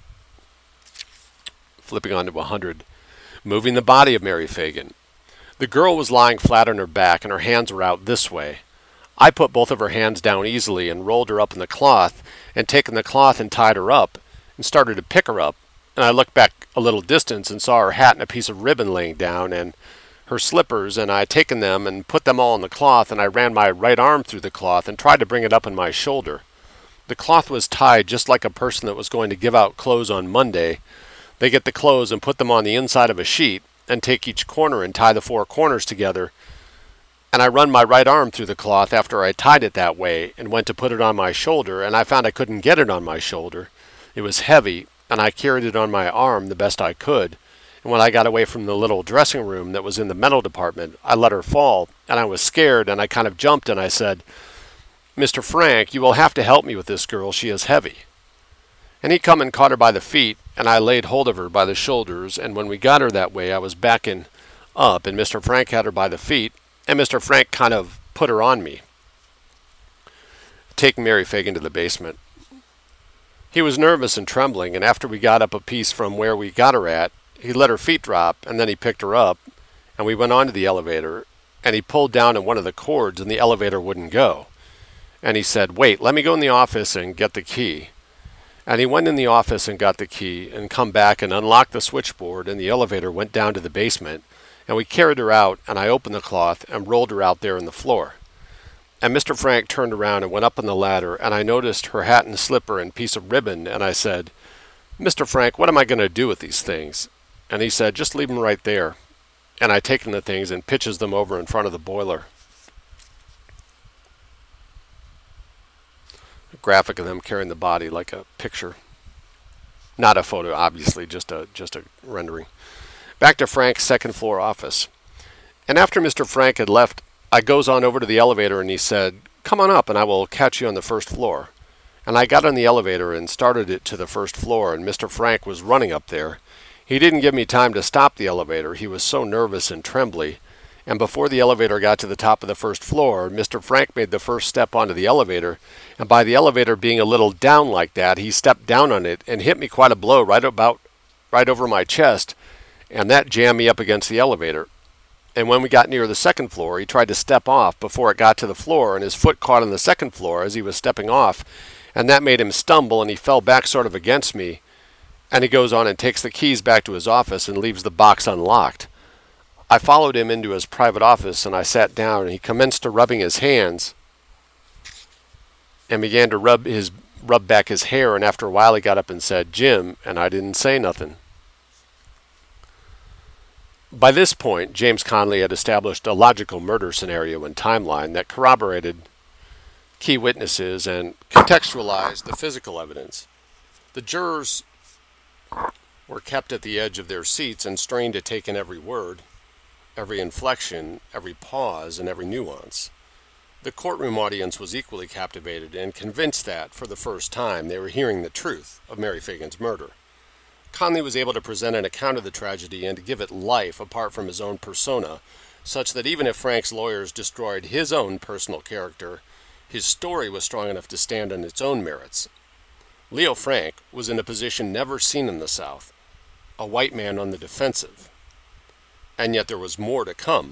A: Flipping on to one hundred. Moving the body of Mary Fagan. The girl was lying flat on her back, and her hands were out this way. I put both of her hands down easily and rolled her up in the cloth, and taken the cloth and tied her up, and started to pick her up. And I looked back a little distance and saw her hat and a piece of ribbon laying down, and her slippers, and I had taken them and put them all in the cloth, and I ran my right arm through the cloth and tried to bring it up on my shoulder. The cloth was tied just like a person that was going to give out clothes on Monday. They get the clothes and put them on the inside of a sheet, and take each corner and tie the four corners together. And I run my right arm through the cloth after I tied it that way, and went to put it on my shoulder, and I found I couldn't get it on my shoulder. It was heavy, and I carried it on my arm the best I could. And when I got away from the little dressing room that was in the metal department, I let her fall, and I was scared, and I kind of jumped, and I said, "Mister Frank, you will have to help me with this girl. She is heavy." And he come and caught her by the feet, and I laid hold of her by the shoulders, and when we got her that way, I was backing up, and Mister Frank had her by the feet, and Mister Frank kind of put her on me, taking Mary Fagan to the basement. He was nervous and trembling, and after we got up a piece from where we got her at, he let her feet drop, and then he picked her up, and we went on to the elevator, and he pulled down on one of the cords, and the elevator wouldn't go. And he said, "Wait, let me go in the office and get the key." And he went in the office and got the key and come back and unlocked the switchboard, and the elevator went down to the basement, and we carried her out, and I opened the cloth and rolled her out there on the floor. And Mister Frank turned around and went up on the ladder, and I noticed her hat and slipper and piece of ribbon, and I said, "Mister Frank, what am I going to do with these things?" And he said, "Just leave them right there." And I taken the things and pitches them over in front of the boiler. A graphic of them carrying the body like a picture. Not a photo, obviously, just a just a rendering. Back to Frank's second floor office. And after Mister Frank had left, I goes on over to the elevator and he said, "Come on up and I will catch you on the first floor." And I got on the elevator and started it to the first floor, and Mister Frank was running up there. He didn't give me time to stop the elevator. He was so nervous and trembly. And before the elevator got to the top of the first floor, Mister Frank made the first step onto the elevator. And by the elevator being a little down like that, he stepped down on it and hit me quite a blow right about right over my chest. And that jammed me up against the elevator. And when we got near the second floor, he tried to step off before it got to the floor, and his foot caught on the second floor as he was stepping off. And that made him stumble, and he fell back sort of against me. And he goes on and takes the keys back to his office and leaves the box unlocked. I followed him into his private office, and I sat down, and he commenced to rubbing his hands and began to rub his rub back his hair, and after a while he got up and said, "Jim," and I didn't say nothing. By this point, James Conley had established a logical murder scenario and timeline that corroborated key witnesses and contextualized the physical evidence. The jurors were kept at the edge of their seats and strained to take in every word, every inflection, every pause, and every nuance. The courtroom audience was equally captivated and convinced that, for the first time, they were hearing the truth of Mary Fagan's murder. Conley was able to present an account of the tragedy and to give it life apart from his own persona, such that even if Frank's lawyers destroyed his own personal character, his story was strong enough to stand on its own merits. Leo Frank was in a position never seen in the South, a white man on the defensive. And yet there was more to come.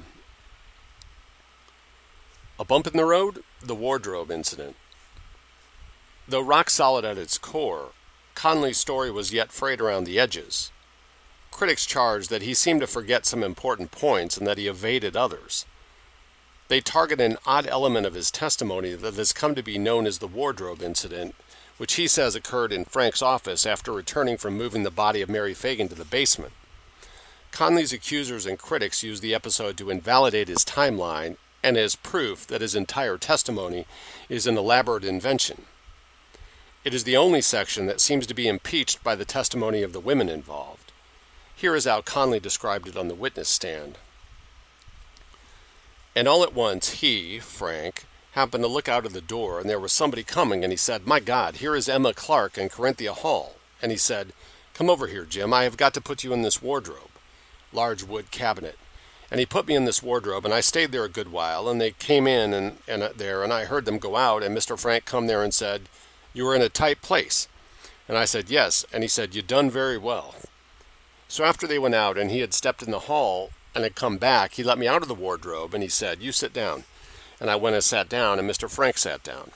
A: A bump in the road? The wardrobe incident. Though rock solid at its core, Conley's story was yet frayed around the edges. Critics charged that he seemed to forget some important points and that he evaded others. They target an odd element of his testimony that has come to be known as the wardrobe incident, which he says occurred in Frank's office after returning from moving the body of Mary Fagan to the basement. Conley's accusers and critics used the episode to invalidate his timeline and as proof that his entire testimony is an elaborate invention. It is the only section that seems to be impeached by the testimony of the women involved. Here is how Conley described it on the witness stand. And all at once he, Frank, happened to look out of the door, and there was somebody coming, and he said, "My God, here is Emma Clark and Corinthia Hall." And he said, "Come over here, Jim. I have got to put you in this wardrobe." Large wood cabinet. And he put me in this wardrobe, and I stayed there a good while, and they came in and, and uh, there, and I heard them go out, and Mister Frank come there and said, "You were in a tight place." And I said, "Yes." And he said, "You done very well." So after they went out, and he had stepped in the hall and had come back, he let me out of the wardrobe, and he said, "You sit down." And I went and sat down, and Mister Frank sat down.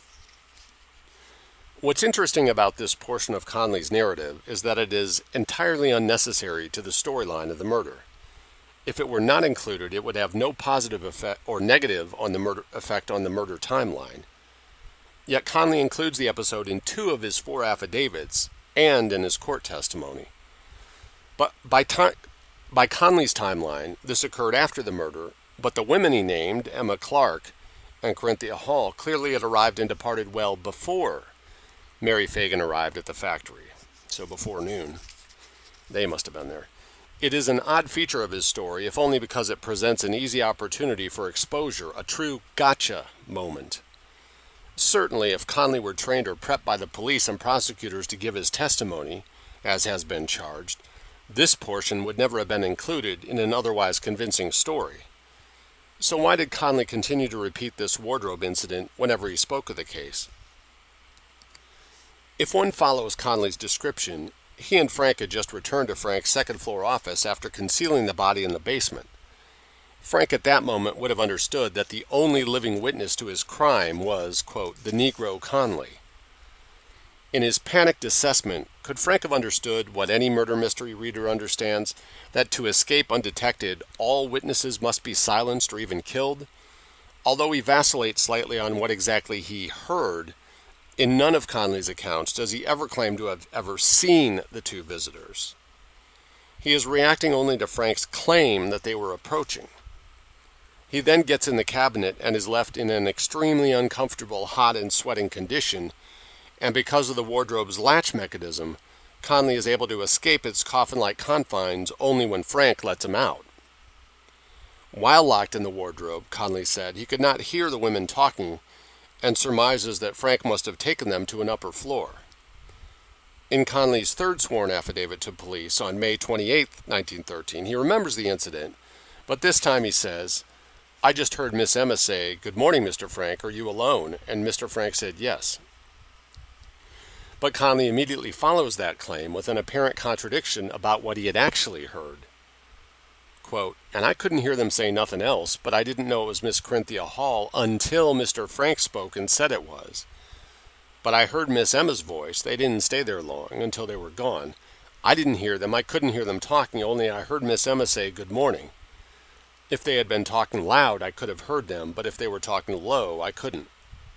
A: What's interesting about this portion of Conley's narrative is that it is entirely unnecessary to the storyline of the murder. If it were not included, it would have no positive effect or negative on the murder effect on the murder timeline. Yet Conley includes the episode in two of his four affidavits and in his court testimony. But by time, by Conley's timeline, this occurred after the murder, but the women he named, Emma Clark and Corinthia Hall, clearly had arrived and departed well before Mary Fagan arrived at the factory. So before noon. They must have been there. It is an odd feature of his story, if only because it presents an easy opportunity for exposure, a true gotcha moment. Certainly, if Conley were trained or prepped by the police and prosecutors to give his testimony, as has been charged, this portion would never have been included in an otherwise convincing story. So why did Conley continue to repeat this wardrobe incident whenever he spoke of the case? If one follows Conley's description, he and Frank had just returned to Frank's second-floor office after concealing the body in the basement. Frank at that moment would have understood that the only living witness to his crime was, quote, the Negro Conley. In his panicked assessment, could Frank have understood what any murder mystery reader understands, that to escape undetected, all witnesses must be silenced or even killed? Although he vacillates slightly on what exactly he heard, in none of Conley's accounts does he ever claim to have ever seen the two visitors. He is reacting only to Frank's claim that they were approaching. He then gets in the cabinet and is left in an extremely uncomfortable, hot and sweating condition, and because of the wardrobe's latch mechanism, Conley is able to escape its coffin-like confines only when Frank lets him out. While locked in the wardrobe, Conley said he could not hear the women talking and surmises that Frank must have taken them to an upper floor. In Conley's third sworn affidavit to police on May twenty-eighth, nineteen thirteen, he remembers the incident, but this time he says, "I just heard Miss Emma say, 'Good morning, Mister Frank, are you alone?' And Mister Frank said yes." But Conley immediately follows that claim with an apparent contradiction about what he had actually heard. Quote, "And I couldn't hear them say nothing else, but I didn't know it was Miss Corinthia Hall until Mister Frank spoke and said it was. But I heard Miss Emma's voice. They didn't stay there long, until they were gone. I didn't hear them. I couldn't hear them talking, only I heard Miss Emma say, 'Good morning.' If they had been talking loud, I could have heard them, but if they were talking low, I couldn't."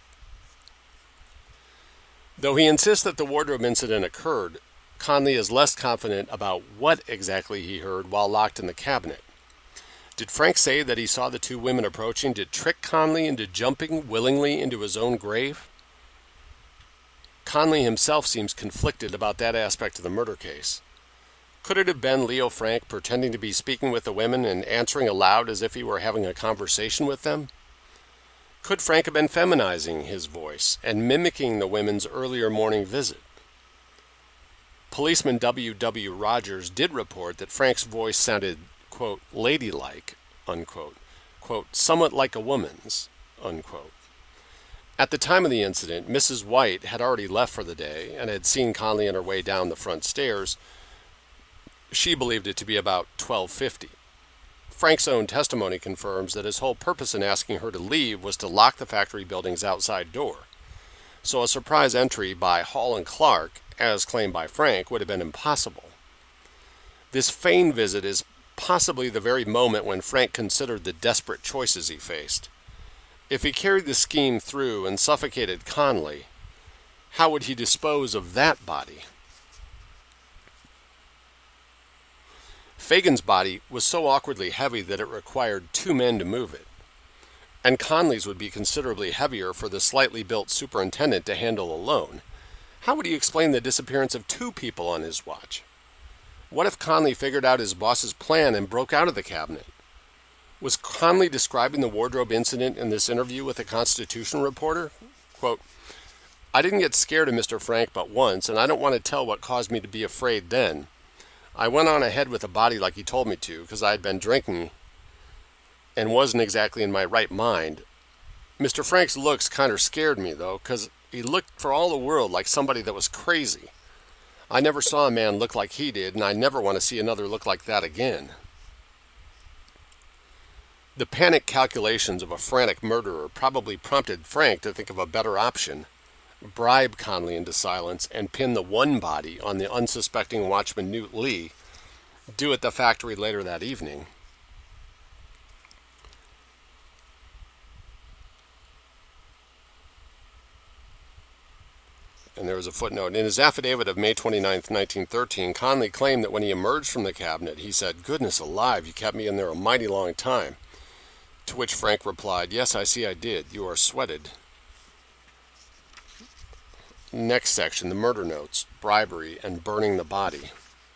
A: Though he insists that the wardrobe incident occurred, Conley is less confident about what exactly he heard while locked in the cabinet. Did Frank say that he saw the two women approaching to trick Conley into jumping willingly into his own grave? Conley himself seems conflicted about that aspect of the murder case. Could it have been Leo Frank pretending to be speaking with the women and answering aloud as if he were having a conversation with them? Could Frank have been feminizing his voice and mimicking the women's earlier morning visit? Policeman W W Rogers did report that Frank's voice sounded, quote, "ladylike," unquote, quote, "somewhat like a woman's," unquote. At the time of the incident, Missus White had already left for the day and had seen Conley on her way down the front stairs. She believed it to be about twelve fifty. Frank's own testimony confirms that his whole purpose in asking her to leave was to lock the factory building's outside door. So a surprise entry by Hall and Clark, as claimed by Frank, would have been impossible. This feigned visit is possibly the very moment when Frank considered the desperate choices he faced. If he carried the scheme through and suffocated Conley, how would he dispose of that body? Fagan's body was so awkwardly heavy that it required two men to move it, and Conley's would be considerably heavier for the slightly built superintendent to handle alone. How would he explain the disappearance of two people on his watch? What if Conley figured out his boss's plan and broke out of the cabinet? Was Conley describing the wardrobe incident in this interview with a Constitution reporter? Quote, "I didn't get scared of Mister Frank but once, and I don't want to tell what caused me to be afraid then. I went on ahead with the body like he told me to, because I had been drinking and wasn't exactly in my right mind. Mister Frank's looks kind of scared me, though, because he looked for all the world like somebody that was crazy. I never saw a man look like he did, and I never want to see another look like that again." The panic calculations of a frantic murderer probably prompted Frank to think of a better option: bribe Conley into silence and pin the one body on the unsuspecting watchman Newt Lee, due at the factory later that evening. And there was a footnote. In his affidavit of May twenty-ninth, nineteen thirteen, Conley claimed that when he emerged from the cabinet, he said, "Goodness alive, you kept me in there a mighty long time." To which Frank replied, "Yes, I see I did. You are sweated." Next section, the murder notes, bribery, and burning the body.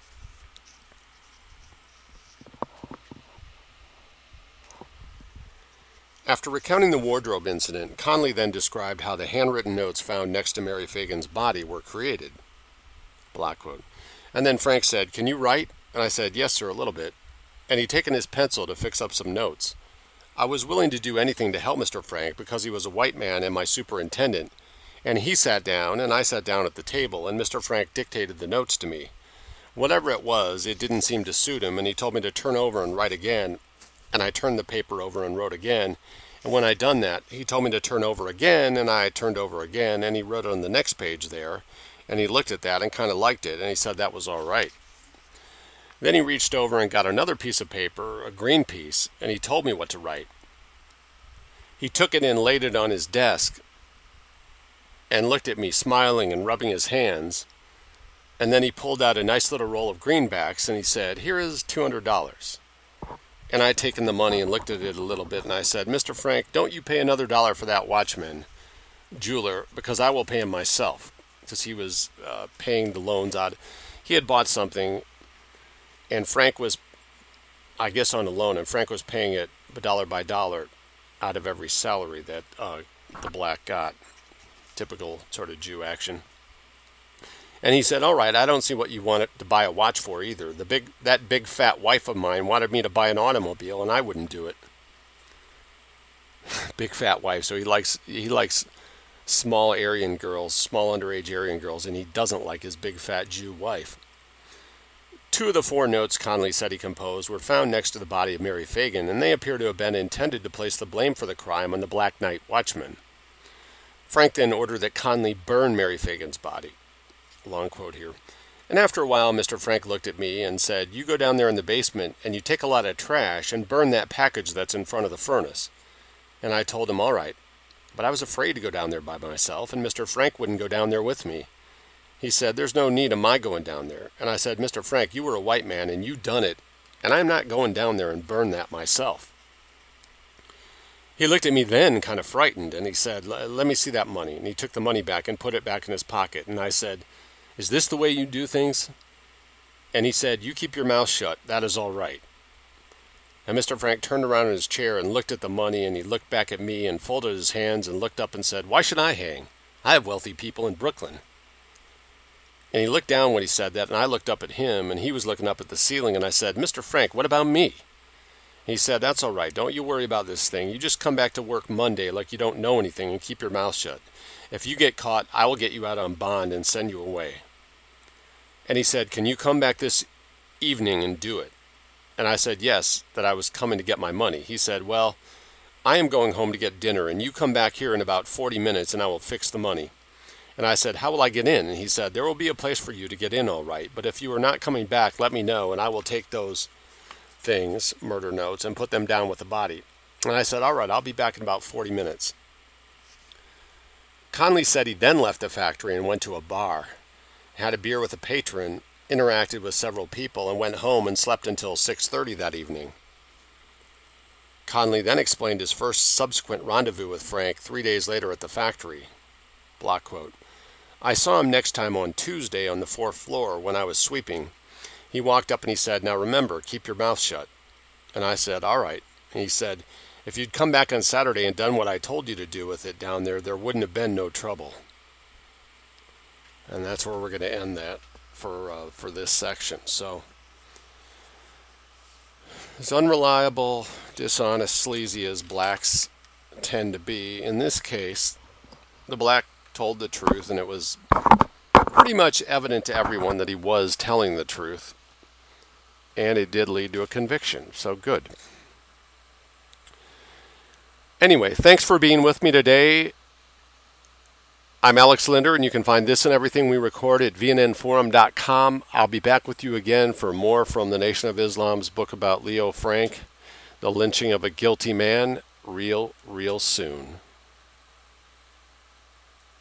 A: After recounting the wardrobe incident, Conley then described how the handwritten notes found next to Mary Fagan's body were created. Block quote. And then Frank said, "Can you write?" And I said, "Yes, sir, a little bit." And he'd taken his pencil to fix up some notes. I was willing to do anything to help Mister Frank because he was a white man and my superintendent, and he sat down and I sat down at the table, and Mister Frank dictated the notes to me. Whatever it was, it didn't seem to suit him, and he told me to turn over and write again, and I turned the paper over and wrote again. And when I'd done that, he told me to turn over again, and I turned over again, and he wrote on the next page there, and he looked at that and kind of liked it, and he said that was all right. Then he reached over and got another piece of paper, a green piece, and he told me what to write. He took it and laid it on his desk and looked at me smiling and rubbing his hands. And then he pulled out a nice little roll of greenbacks and he said, "Here is two hundred dollars. And I had taken the money and looked at it a little bit and I said, "Mister Frank, don't you pay another dollar for that watchman, jeweler, because I will pay him myself." Because he was uh, paying the loans out. He had bought something and Frank was, I guess, on a loan, and Frank was paying it dollar by dollar out of every salary that uh, the black got. Typical sort of Jew action. And he said, "All right, I don't see what you wanted to buy a watch for either. The big, that big fat wife of mine wanted me to buy an automobile, and I wouldn't do it." Big fat wife. So he likes he likes small Aryan girls, small underage Aryan girls, and he doesn't like his big fat Jew wife. Two of the four notes Conley said he composed were found next to the body of Mary Fagan, and they appear to have been intended to place the blame for the crime on the Black Night watchman. Frank then ordered that Conley burn Mary Fagan's body. Long quote here. And after a while, Mister Frank looked at me and said, "You go down there in the basement and you take a lot of trash and burn that package that's in front of the furnace." And I told him, "All right." But I was afraid to go down there by myself, and Mister Frank wouldn't go down there with me. He said, "There's no need of my going down there." And I said, "Mister Frank, you were a white man and you done it, and I'm not going down there and burn that myself." He looked at me then kind of frightened, and he said, "Let me see that money." And he took the money back and put it back in his pocket. And I said, "Is this the way you do things?" And he said, "You keep your mouth shut. That is all right." And Mister Frank turned around in his chair and looked at the money, and he looked back at me and folded his hands and looked up and said, "Why should I hang? I have wealthy people in Brooklyn." And he looked down when he said that, and I looked up at him, and he was looking up at the ceiling, and I said, "Mister Frank, what about me?" He said, "That's all right. Don't you worry about this thing. You just come back to work Monday like you don't know anything and keep your mouth shut. If you get caught, I will get you out on bond and send you away." And he said, "Can you come back this evening and do it?" And I said, yes, that I was coming to get my money. He said, "Well, I am going home to get dinner, and you come back here in about forty minutes, and I will fix the money." And I said, "How will I get in?" And he said, "There will be a place for you to get in all right, but if you are not coming back, let me know, and I will take those things, murder notes, and put them down with the body." And I said, "All right, I'll be back in about forty minutes. Conley said he then left the factory and went to a bar, had a beer with a patron, interacted with several people, and went home and slept until six thirty that evening. Conley then explained his first subsequent rendezvous with Frank three days later at the factory. Block quote. "I saw him next time on Tuesday on the fourth floor when I was sweeping. He walked up and he said, 'Now remember, keep your mouth shut.' And I said, 'All right.' And he said, 'If you'd come back on Saturday and done what I told you to do with it down there, there wouldn't have been no trouble.'" And that's where we're going to end that for uh, for this section. So, as unreliable, dishonest, sleazy as blacks tend to be, in this case, the black told the truth, and it was pretty much evident to everyone that he was telling the truth, and it did lead to a conviction. So good. Anyway, thanks for being with me today. I'm Alex Linder, and you can find this and everything we record at V N N forum dot com. I'll be back with you again for more from the Nation of Islam's book about Leo Frank, The Lynching of a Guilty Man, real, real soon.